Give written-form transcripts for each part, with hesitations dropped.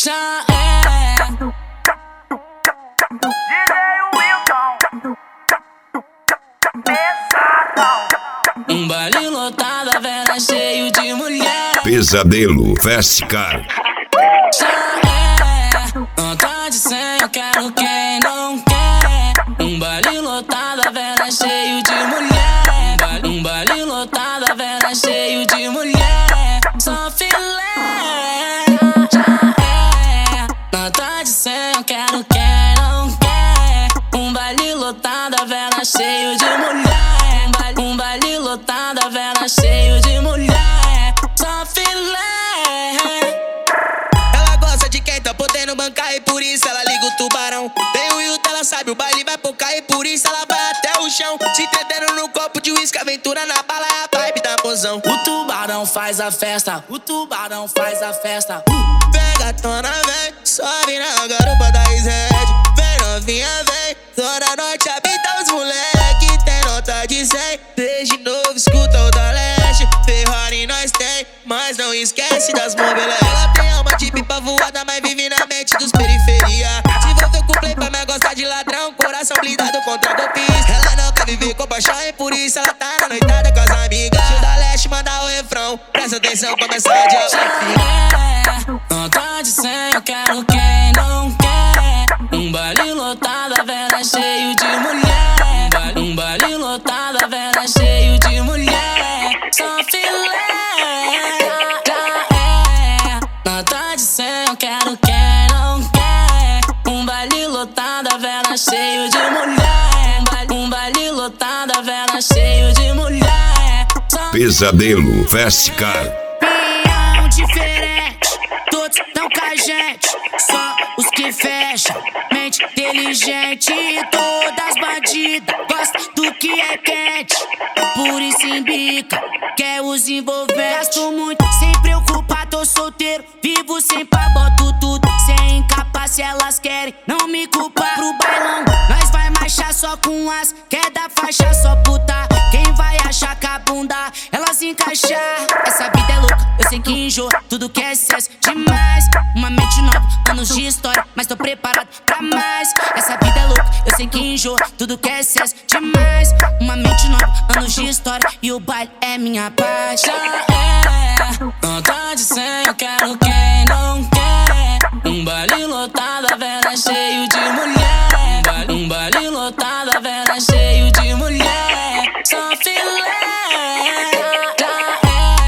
Já é. Um baile lotado, a vela cheio de mulher. Pesadelo Festcar. Já é. Vontade sem, eu quero quem não quer. Um baile lotado, a vela cheio de mulher. Um baile lotado, a vela cheio de mulher. Só filé. Já é. Vontade sem, eu quero quem não quer. Um baile lotado, a vela cheio de mulher. Um baile lotado, a vela cheio de mulher. Só filé. Ela gosta de quem tá podendo bancar e por isso ela liga o tubarão. Tem o Hilton, ela sabe, o baile vai focar e por isso ela vai até o chão. Se entendendo no copo de uísque, aventura na bala é a vibe da mozão. O tubarão faz a festa, o tubarão faz a festa. Pega a tona, vem, sobe na garupa da Isred. Vem novinha, vem, Zona Norte habita os moleque. Tem nota de 100, desde novo escuta o da leste. Ferrari nós tem, mas não esquece das mobiletas. Ela tem alma de pipa voada, mas vive na mente dos periferia. Se envolveu com play pra me gostar de ladrão, coração blindado contra golpista. Ela não quer viver com paixão e por isso ela tá na noitada com as amigas. Tio da leste manda o refrão, presta atenção, começa a dialogar. Vontade sem, eu quero quem não quer. Um baile lotado, a vela cheio de mulher. Um baile lotado, a vela cheio de mulher. Só filé. Já é. Vontade sem, eu quero quem não quer. Um baile lotado, a vela cheio de mulher. Um baile lotado, a vela cheio de mulher. Só Pesadelo Festcar. Pinhão diferente, todos tão com a gente. Só os que fecham, mente inteligente. Todas bandidas gostam do que é quente. Por isso embica, quer os envolventes. Gasto muito, sem preocupar, tô solteiro. Vivo sem pá, boto tudo sem encapar. Se elas querem, não me culpar. Pro bailão, nós vai marchar só com as. Quer dar faixa, só puta. Quem vai achar com a bunda, elas encaixar. Essa vida é louca, eu sei que enjoa. Tudo que é excesso demais. Uma mente nova, anos de história, mas tô preparado pra mais. Essa vida é louca, eu sei que enjoa. Tudo que é excesso demais. Uma mente nova, anos de história, e o baile é minha paz. Já é. Vontade sem, eu quero quem não quer. Um baile lotado, a vela cheio de mulher. Um baile lotado, a vela cheio de mulher. Só filé. Já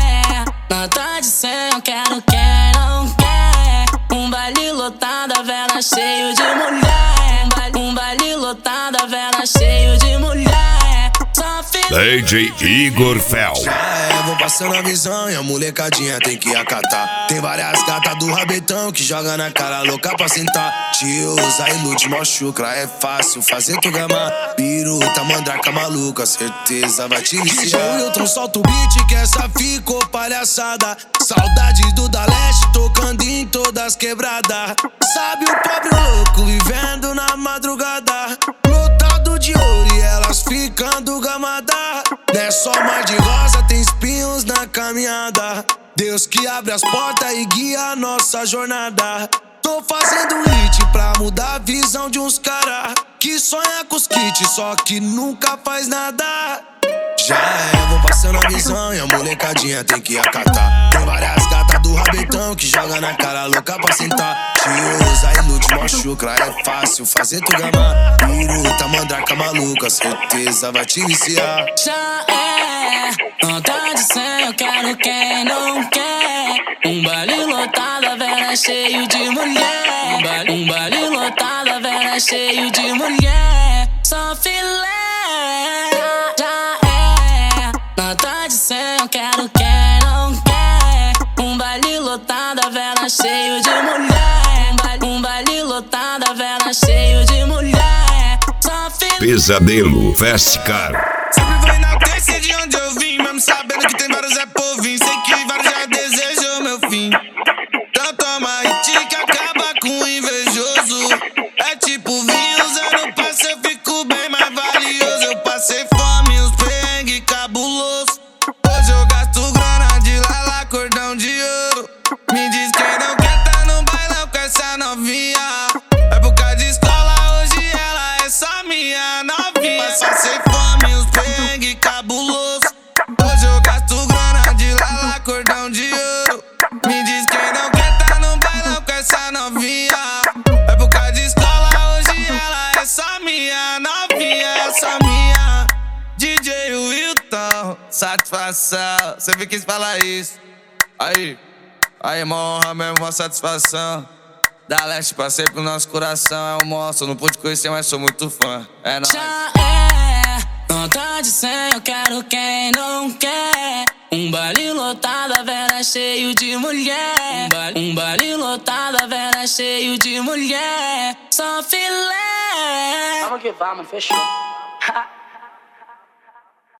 é. Vontade sem, eu quero quem não quer. Um baile lotado, a vela cheio de mulher. Um baile lotado, a vela cheio de mulher. Só filé. DJ Igor Fel. Já é, vou passando a visão e a molecadinha tem que acatar. Tem várias gatas do rabetão que joga na cara louca pra sentar. Te usa, ilude, mó chucra, é fácil fazer tu gamar. Piruta, mandraca maluca, certeza vai te viciar. O Hilton solta o beat que essa ficou palhaçada. Saudade do da leste tocando em todas quebradas. Sabe o pobre louco vivendo na madrugada. Lotado de ouro e elas ficando gamada. Não é só mar de rosa, tem espinhos na caminhada. Deus que abre as portas e guia a nossa jornada. Tô fazendo hit pra mudar a visão de uns cara que sonha com os kits, só que nunca faz nada. Já é, vou passando a visão e a molecadinha tem que acatar. Tem várias gatas do rabetão que joga na cara louca pra sentar. Te usa, ilude, mó chucra, é fácil fazer tu gamar. Piruta, mandraca maluca, certeza vai te viciar. Já é. Vontade sem, eu quero quem não quer. Um baile lotado, a vela cheio de mulher. Um baile lotado, a vela cheio de mulher. Só filé. Já é. Vontade sem, eu quero quem não quer. Um baile lotado, a vela cheio de mulher. Um baile lotado, a vela cheio de mulher. Só filé. Pesadelo Festcar. Sempre vou enaltecer de onde eu vim, mesmo sabendo que tem vários é povinhos. Sei que vários já desejam meu fim. Então toma hit que acaba com o invejoso. É tipo vinho, usando passe eu fico bem mais valioso. Eu passei fome, os perrengue cabuloso. Hoje eu gasto grana de lala, cordão de ouro. Me diz quem não quer tá no bailão com essa sempre quis falar isso. Aí, mó honra mesmo, uma satisfação. Da leste passei pro nosso coração, é um monstro, não pude conhecer, mas sou muito fã. É nóis. Já é, nota de 100, eu quero quem não quer. Um baile lotado, a vera cheio de mulher. Um baile lotado, a vera cheio de mulher. Só filé. Vamos que vamos, fechou.